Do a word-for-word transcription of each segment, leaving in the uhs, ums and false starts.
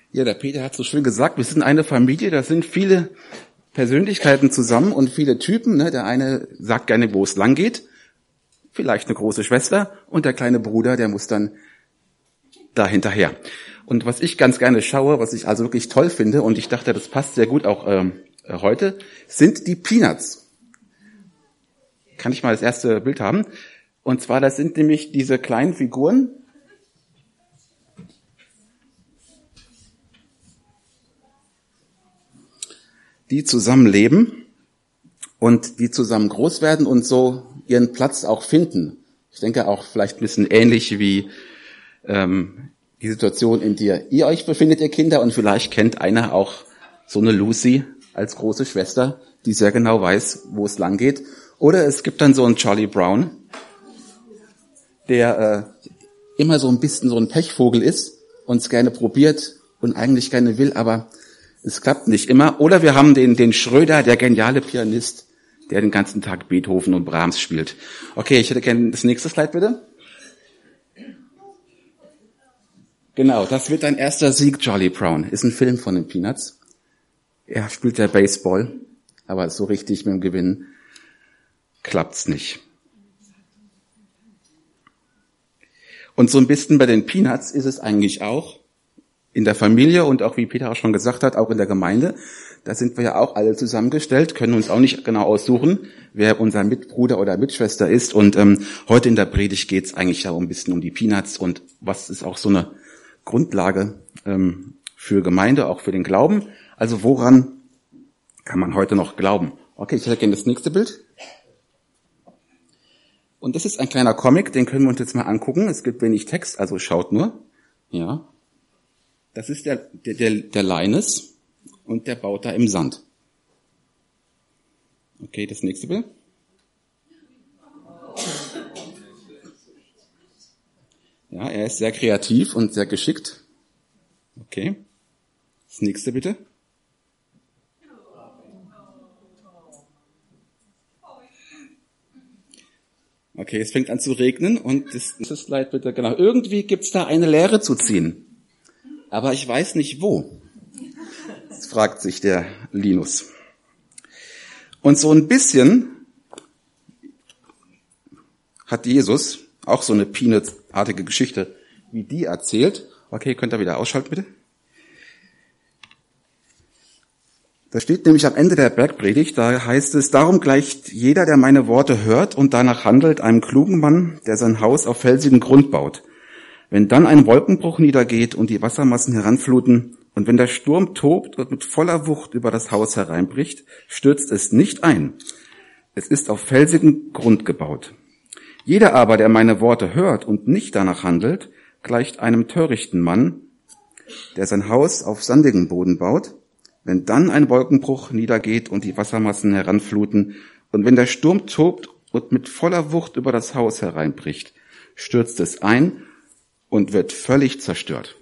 Ja, der Peter hat so schön gesagt, wir sind eine Familie, da sind viele Persönlichkeiten zusammen und viele Typen. Ne? Der eine sagt gerne, wo es lang geht, vielleicht eine große Schwester, und der kleine Bruder, der muss dann da hinterher. Und was ich ganz gerne schaue, was ich also wirklich toll finde, und ich dachte, das passt sehr gut auch ähm, heute, sind die Peanuts. Kann ich mal das erste Bild haben? Und zwar, das sind nämlich diese kleinen Figuren, die zusammenleben und die zusammen groß werden und so ihren Platz auch finden. Ich denke auch vielleicht ein bisschen ähnlich wie ähm, die Situation, in der ihr euch befindet, ihr Kinder, und vielleicht kennt einer auch so eine Lucy als große Schwester, die sehr genau weiß, wo es lang geht. Oder es gibt dann so einen Charlie Brown, der äh, immer so ein bisschen so ein Pechvogel ist und es gerne probiert und eigentlich gerne will, aber es klappt nicht immer. Oder wir haben den, den Schröder, der geniale Pianist, der den ganzen Tag Beethoven und Brahms spielt. Okay, ich hätte gerne das nächste Slide, bitte. Genau, das wird dein erster Sieg, Charlie Brown. Ist ein Film von den Peanuts. Er spielt ja Baseball, aber so richtig mit dem Gewinn klappt's nicht. Und so ein bisschen bei den Peanuts ist es eigentlich auch in der Familie und auch, wie Peter auch schon gesagt hat, auch in der Gemeinde. Da sind wir ja auch alle zusammengestellt, können uns auch nicht genau aussuchen, wer unser Mitbruder oder Mitschwester ist. Und ähm, heute in der Predigt geht es eigentlich auch ein bisschen um die Peanuts und was ist auch so eine Grundlage ähm, für Gemeinde, auch für den Glauben. Also woran kann man heute noch glauben? Okay, ich hätte gerne das nächste Bild. Und das ist ein kleiner Comic, den können wir uns jetzt mal angucken. Es gibt wenig Text, also schaut nur. Ja. Das ist der, der, der, der Linus und der baut da im Sand. Okay, das nächste Bild. Ja, er ist sehr kreativ und sehr geschickt. Okay. Das nächste bitte. Okay, es fängt an zu regnen und das, das Slide bitte, genau. Irgendwie gibt's da eine Lehre zu ziehen. Aber ich weiß nicht wo. Das fragt sich der Linus. Und so ein bisschen hat Jesus auch so eine Peanuts-artige Geschichte wie die erzählt. Okay, könnt ihr wieder ausschalten, bitte? Da steht nämlich am Ende der Bergpredigt, da heißt es, darum gleicht jeder, der meine Worte hört und danach handelt, einem klugen Mann, der sein Haus auf felsigen Grund baut. Wenn dann ein Wolkenbruch niedergeht und die Wassermassen heranfluten und wenn der Sturm tobt und mit voller Wucht über das Haus hereinbricht, stürzt es nicht ein. Es ist auf felsigen Grund gebaut. Jeder aber, der meine Worte hört und nicht danach handelt, gleicht einem törichten Mann, der sein Haus auf sandigem Boden baut. Wenn dann ein Wolkenbruch niedergeht und die Wassermassen heranfluten und wenn der Sturm tobt und mit voller Wucht über das Haus hereinbricht, stürzt es ein und wird völlig zerstört.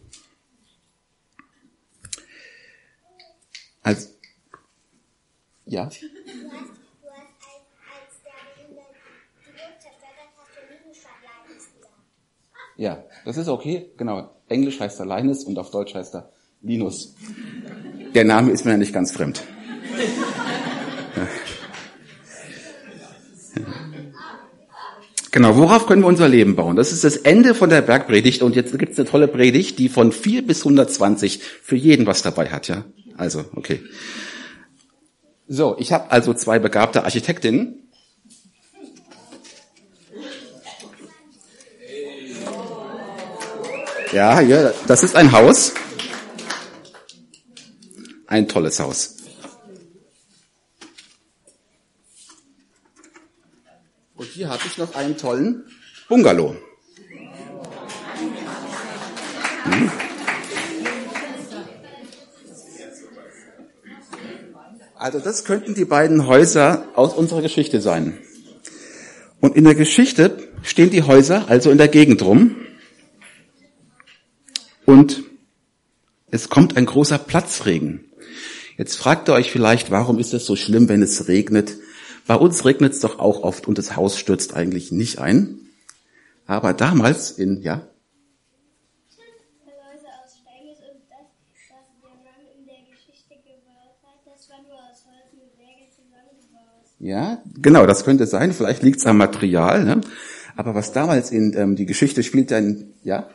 Also, ja. Du hast, du hast als, als der in der die Welt zerstört hat, hast du Linus gesagt. Ja, das ist okay, genau. Englisch heißt er Linus und auf Deutsch heißt er Linus. Der Name ist mir ja nicht ganz fremd. Genau, worauf können wir unser Leben bauen? Das ist das Ende von der Bergpredigt und jetzt gibt es eine tolle Predigt, die von vier bis hundertzwanzig für jeden was dabei hat, ja? Also, okay. So, ich habe also zwei begabte Architektinnen. Ja, ja, das ist ein Haus. Ein tolles Haus. Und hier habe ich noch einen tollen Bungalow. Hm. Also das könnten die beiden Häuser aus unserer Geschichte sein. Und in der Geschichte stehen die Häuser also in der Gegend rum. Und es kommt ein großer Platzregen. Jetzt fragt ihr euch vielleicht, warum ist es so schlimm, wenn es regnet? Bei uns regnet es doch auch oft und das Haus stürzt eigentlich nicht ein. Aber damals in, ja? Ja, genau, das könnte sein. Vielleicht liegt es am Material. Ne? Aber was damals in ähm, die Geschichte spielt, dann ja.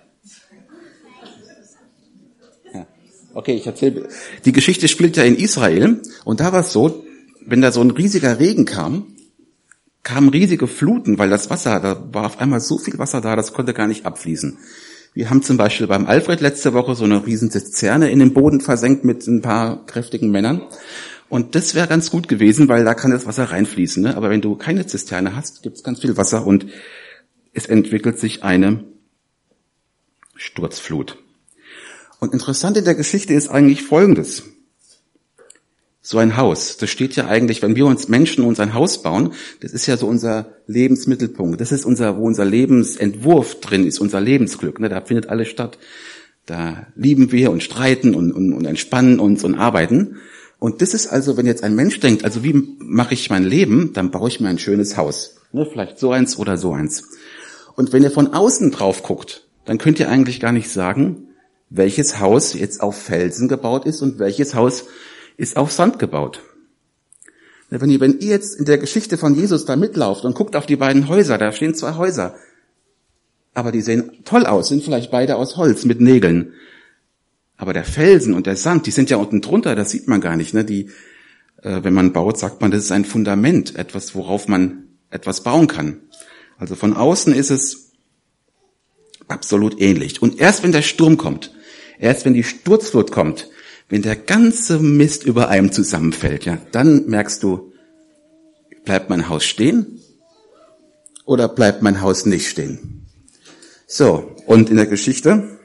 ja. Okay, ich erzähle. Die Geschichte spielt ja in Israel und da war es so, wenn da so ein riesiger Regen kam, kamen riesige Fluten, weil das Wasser, da war auf einmal so viel Wasser da, das konnte gar nicht abfließen. Wir haben zum Beispiel beim Alfred letzte Woche so eine riesen Zisterne in den Boden versenkt mit ein paar kräftigen Männern. Und das wäre ganz gut gewesen, weil da kann das Wasser reinfließen. Ne? Aber wenn du keine Zisterne hast, gibt es ganz viel Wasser und es entwickelt sich eine Sturzflut. Und interessant in der Geschichte ist eigentlich Folgendes. So ein Haus, das steht ja eigentlich, wenn wir uns Menschen uns ein Haus bauen, das ist ja so unser Lebensmittelpunkt. Das ist unser, wo unser Lebensentwurf drin ist, unser Lebensglück. Ne? Da findet alles statt. Da lieben wir und streiten und, und, und entspannen uns und arbeiten. Und das ist also, wenn jetzt ein Mensch denkt, also wie mache ich mein Leben, dann baue ich mir ein schönes Haus. Ne, vielleicht so eins oder so eins. Und wenn ihr von außen drauf guckt, dann könnt ihr eigentlich gar nicht sagen, welches Haus jetzt auf Felsen gebaut ist und welches Haus ist auf Sand gebaut. Ne, wenn ihr, wenn ihr jetzt in der Geschichte von Jesus da mitlauft und guckt auf die beiden Häuser, da stehen zwei Häuser, aber die sehen toll aus, sind vielleicht beide aus Holz mit Nägeln. Aber der Felsen und der Sand, die sind ja unten drunter, das sieht man gar nicht. Ne? Die, äh, wenn man baut, sagt man, das ist ein Fundament, etwas, worauf man etwas bauen kann. Also von außen ist es absolut ähnlich. Und erst wenn der Sturm kommt, erst wenn die Sturzflut kommt, wenn der ganze Mist über einem zusammenfällt, ja, dann merkst du, bleibt mein Haus stehen oder bleibt mein Haus nicht stehen? So, und in der Geschichte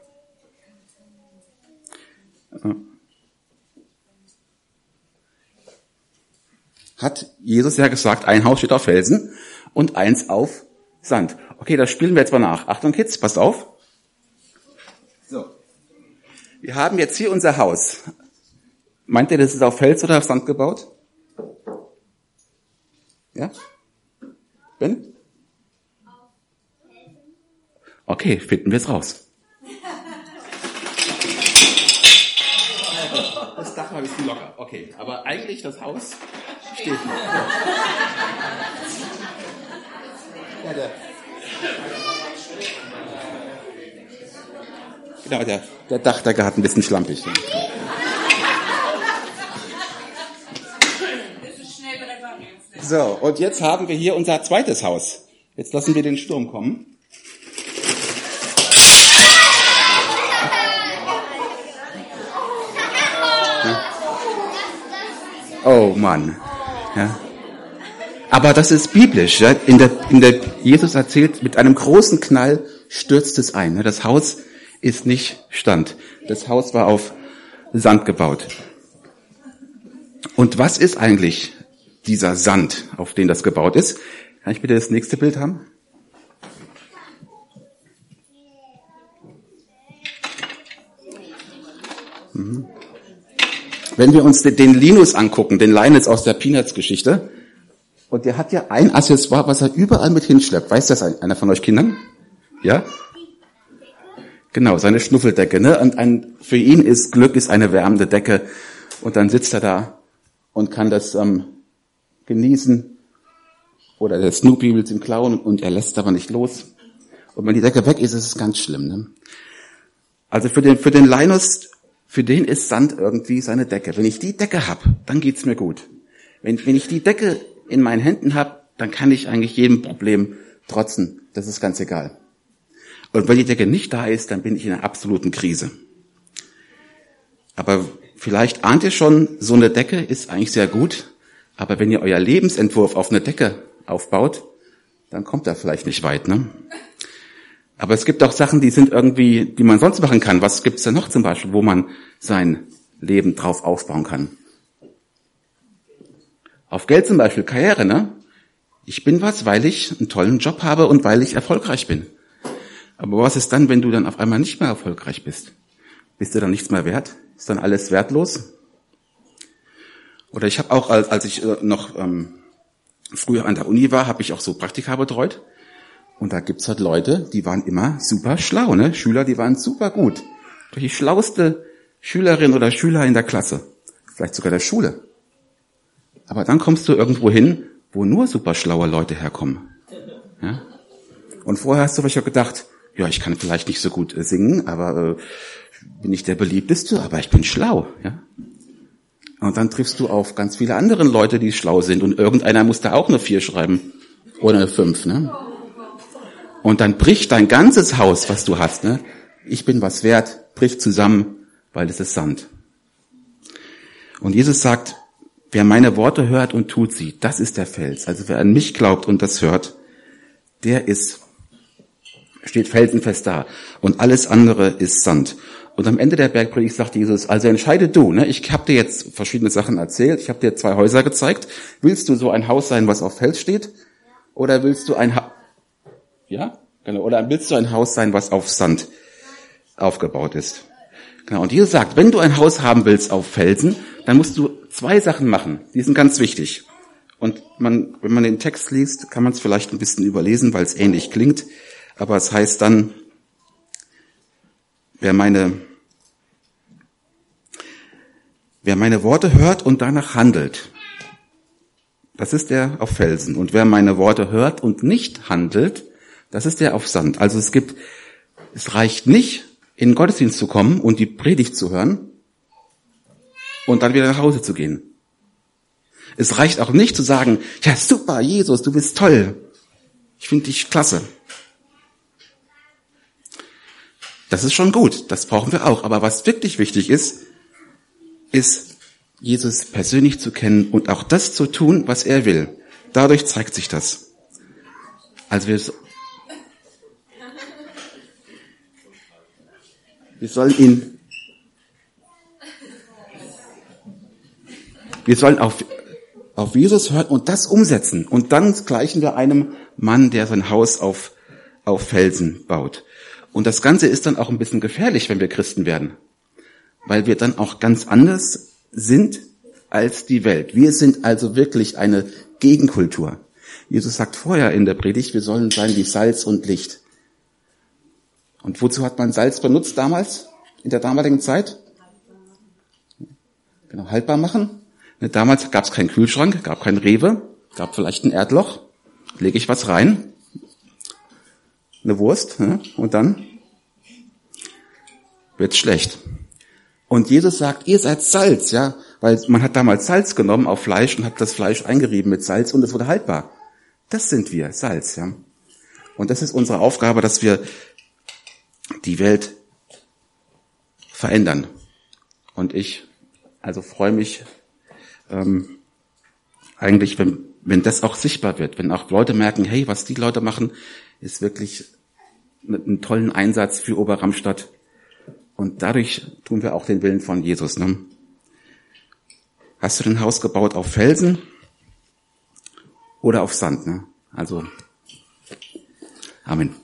hat Jesus ja gesagt, ein Haus steht auf Felsen und eins auf Sand. Okay, das spielen wir jetzt mal nach. Achtung Kids, passt auf. So. Wir haben jetzt hier unser Haus. Meint ihr, das ist auf Fels oder auf Sand gebaut? Ja? Ben? Okay, finden wir es raus. Das Dach war ein bisschen locker. Okay, aber eigentlich das Haus steht noch. Ja, der, genau, der, der Dachdecker hat ein bisschen schlampig. So, und jetzt haben wir hier unser zweites Haus. Jetzt lassen wir den Sturm kommen. Oh Mann. Ja. Aber das ist biblisch. Ja. In der, in der, Jesus erzählt, mit einem großen Knall stürzt es ein. Das Haus ist nicht stand. Das Haus war auf Sand gebaut. Und was ist eigentlich dieser Sand, auf den das gebaut ist? Kann ich bitte das nächste Bild haben? Mhm. Wenn wir uns den Linus angucken, den Linus aus der Peanuts-Geschichte, und der hat ja ein Accessoire, was er überall mit hinschleppt. Weiß das einer von euch Kindern? Ja? Genau, seine Schnuffeldecke. Ne? Und ein, für ihn ist Glück ist eine wärmende Decke. Und dann sitzt er da und kann das ähm, genießen. Oder der Snoopy will es ihm klauen und er lässt aber nicht los. Und wenn die Decke weg ist, ist es ganz schlimm. Ne? Also für den, für den Linus, für den ist Sand irgendwie seine Decke. Wenn ich die Decke hab, dann geht's mir gut. Wenn, wenn ich die Decke in meinen Händen hab, dann kann ich eigentlich jedem Problem trotzen. Das ist ganz egal. Und wenn die Decke nicht da ist, dann bin ich in einer absoluten Krise. Aber vielleicht ahnt ihr schon, so eine Decke ist eigentlich sehr gut. Aber wenn ihr euer Lebensentwurf auf eine Decke aufbaut, dann kommt da vielleicht nicht weit, ne? Aber es gibt auch Sachen, die sind irgendwie, die man sonst machen kann. Was gibt's denn noch zum Beispiel, wo man sein Leben drauf aufbauen kann? Auf Geld zum Beispiel, Karriere, ne? Ich bin was, weil ich einen tollen Job habe und weil ich erfolgreich bin. Aber was ist dann, wenn du dann auf einmal nicht mehr erfolgreich bist? Bist du dann nichts mehr wert? Ist dann alles wertlos? Oder ich habe auch, als ich noch ähm, früher an der Uni war, habe ich auch so Praktika betreut. Und da gibt's halt Leute, die waren immer super schlau, ne? Schüler, die waren super gut. Die schlauste Schülerin oder Schüler in der Klasse, vielleicht sogar der Schule. Aber dann kommst du irgendwo hin, wo nur super schlaue Leute herkommen. Ja? Und vorher hast du vielleicht auch gedacht, ja, ich kann vielleicht nicht so gut äh, singen, aber äh, bin nicht der beliebteste, aber ich bin schlau. Ja? Und dann triffst du auf ganz viele andere Leute, die schlau sind, und irgendeiner muss da auch eine vier schreiben oder eine fünf. Ne? Und dann bricht dein ganzes Haus, was du hast, ne? Ich bin was wert, bricht zusammen, weil es ist Sand. Und Jesus sagt, wer meine Worte hört und tut sie, das ist der Fels. Also wer an mich glaubt und das hört, der ist, steht felsenfest da. Und alles andere ist Sand. Und am Ende der Bergpredigt sagt Jesus, also entscheide du, ne? Ich habe dir jetzt verschiedene Sachen erzählt, ich habe dir zwei Häuser gezeigt. Willst du so ein Haus sein, was auf Fels steht? Oder willst du ein ha- ja, genau, oder willst du ein Haus sein, was auf Sand aufgebaut ist? Genau. Und Jesus sagt, wenn du ein Haus haben willst auf Felsen, dann musst du zwei Sachen machen. Die sind ganz wichtig. Und man, wenn man den Text liest, kann man es vielleicht ein bisschen überlesen, weil es ähnlich klingt. Aber es heißt dann, wer meine, wer meine Worte hört und danach handelt, das ist der auf Felsen. Und wer meine Worte hört und nicht handelt, das ist der auf Sand. Also es gibt, es reicht nicht, in den Gottesdienst zu kommen und die Predigt zu hören und dann wieder nach Hause zu gehen. Es reicht auch nicht zu sagen, ja super, Jesus, du bist toll. Ich finde dich klasse. Das ist schon gut, das brauchen wir auch. Aber was wirklich wichtig ist, ist, Jesus persönlich zu kennen und auch das zu tun, was er will. Dadurch zeigt sich das. Also wir, wir sollen ihn, wir sollen auf, auf Jesus hören und das umsetzen. Und dann gleichen wir einem Mann, der sein Haus auf, auf Felsen baut. Und das Ganze ist dann auch ein bisschen gefährlich, wenn wir Christen werden. Weil wir dann auch ganz anders sind als die Welt. Wir sind also wirklich eine Gegenkultur. Jesus sagt vorher in der Predigt, wir sollen sein wie Salz und Licht. Und wozu hat man Salz benutzt damals, in der damaligen Zeit? Genau, haltbar machen. Damals gab es keinen Kühlschrank, gab kein Rewe, gab vielleicht ein Erdloch. Lege ich was rein, eine Wurst, und dann wird's schlecht. Und Jesus sagt, ihr seid Salz, ja, weil man hat damals Salz genommen auf Fleisch und hat das Fleisch eingerieben mit Salz und es wurde haltbar. Das sind wir, Salz, ja. Und das ist unsere Aufgabe, dass wir die Welt verändern. Und ich, also freue mich ähm, eigentlich, wenn, wenn das auch sichtbar wird, wenn auch Leute merken, hey, was die Leute machen, ist wirklich mit einem tollen Einsatz für Oberramstadt. Und dadurch tun wir auch den Willen von Jesus. Ne? Hast du dein Haus gebaut auf Felsen oder auf Sand? Ne? Also, Amen.